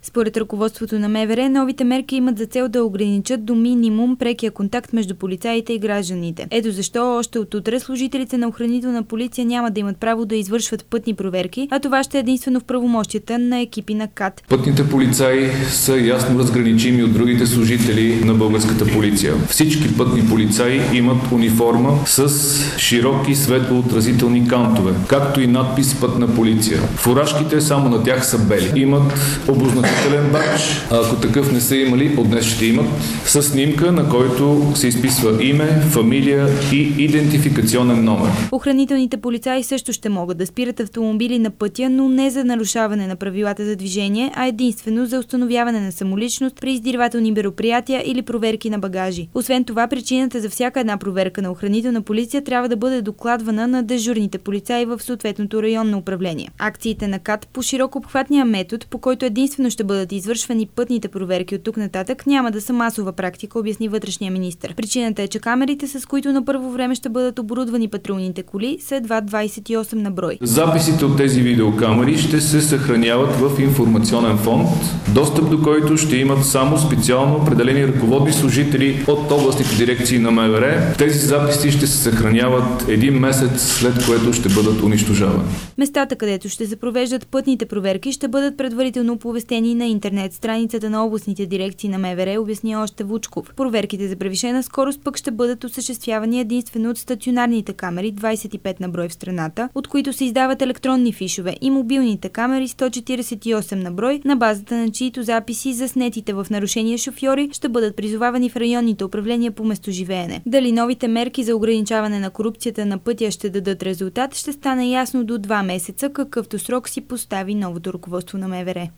Според ръководството на МВР, новите мерки имат за цел да ограничат до минимум прекия контакт между полицаите и гражданите. Ето защо още от утре служителите на охранителна полиция няма да имат право да извършват пътни проверки, а това ще е единствено в правомощията на екипи на КАТ. Пътните полицаи са ясно разграничими от другите служители на българската полиция. Всички пътни полицаи имат униформа с широки светлоотразителни кантове, както и надпис "Пътна полиция". Фуражките само на тях са бели. Имат обозначителен бадж, а ако такъв не са имали, от днес ще имат, с снимка, на който се изписва име, фамилия и идентификационен номер. Охранителните полицаи също ще могат да спират автомобили на пътя, но не за нарушаване на правилата за движение, а единствено за установяване на самоличност при издирвателни мероприятия или проверки на багажи. Освен това, причината за всяка една проверка на охранителна полиция трябва да бъде докладвана на дежурните полицаи в съответното районно управление. Акциите на КАТ по широко обхватния метод, по който единствено ще бъдат извършвани пътните проверки от тук нататък, няма да са масова практика, обясни вътрешния министър. Причината е, че камерите, с които на първо време ще бъдат оборудвани патрулните коли, са едва 28 на брой. Записите от тези видеокамери ще се съхраняват в информационен фонд, достъп до който ще имат само специално определени ръководни служители от областните дирекции на МВР. Тези записи ще се съхраняват един месец, след което ще бъдат унищожавани. Местата, където ще се провеждат пътните проверки, ще бъдат предварително оповестени на интернет страницата на областните дирекции на МВР, обясни още Вучков. Проверките за превишена скорост пък ще бъдат осъществявани единствено от стационарните камери, 25 на брой в страната, от които се издават електронни фишове, и мобилните камери, 148 на брой, на базата на чиито записи заснетите в нарушение шофьори ще бъдат призовавани в районните управления по местоживеене. Дали новите мерки за ограничаване на корупцията на пътя ще дадат резултат, ще стане ясно до 2 месеца, какъвто срок си постави новото ръководство на МВР.